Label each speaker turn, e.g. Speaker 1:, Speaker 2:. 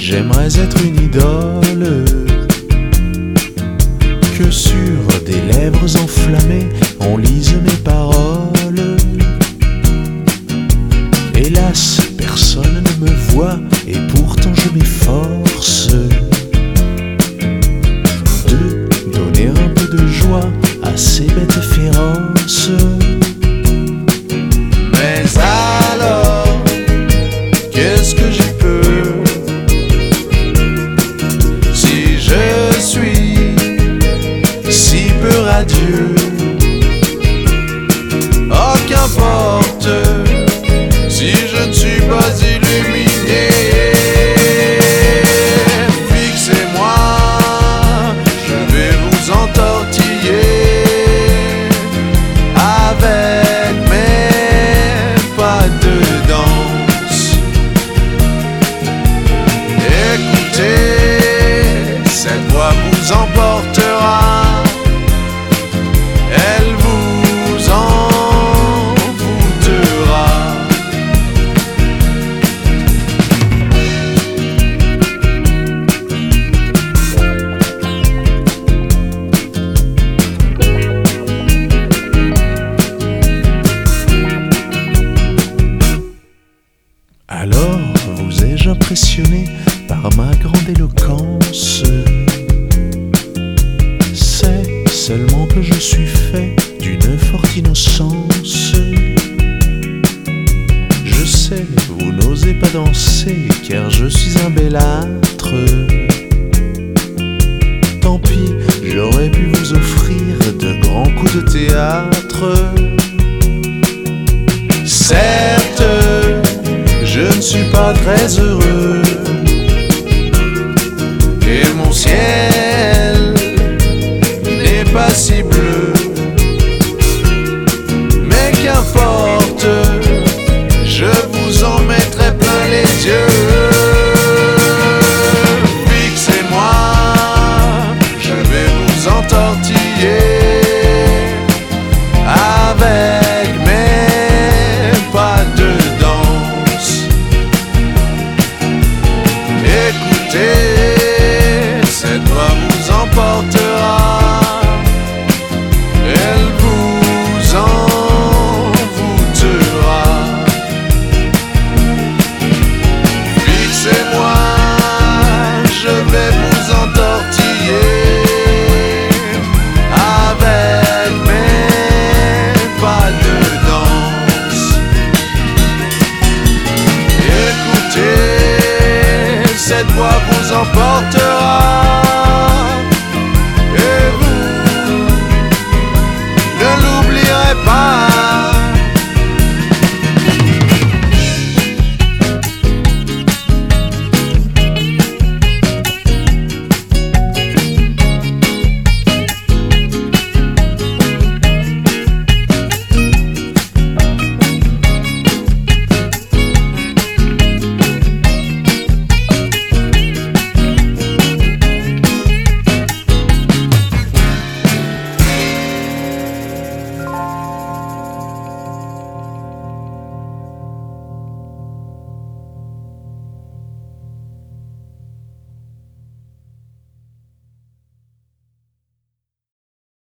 Speaker 1: J'aimerais être une idole, que sur des lèvres enflammées on lise mes paroles. Hélas, personne ne me voit et pourtant je m'efforce de donner un peu de joie à ces bêtes féroces. Mais alors, qu'est-ce que j'y peux si je suis si peu radieux? Oh, qu'importe si je ne suis pas illuminé. Fixez-moi, je vais vous entortiller avec mes pas de danse. Écoutez, cette voix vous emportera, elle vous envoûtera. Alors vous ai-je impressionné par ma grande éloquence? C'est seulement que je suis fait d'une forte innocence. Je sais, vous n'osez pas danser car je suis un bellâtre. Tant pis, j'aurais pu vous offrir de grands coups de théâtre. Certes, je ne suis pas très heureux et mon ciel n'est pas si bleu. Mais qu'importe, je vous en mettrai plein les yeux. Fixez-moi, je vais vous entortiller avec mes pas de danse. Écoutez, cette voix vous emportera, elle vous envoûtera. Fixez-moi, je vais vous entortiller avec mes pas de danse. Écoutez, cette voix vous emportera.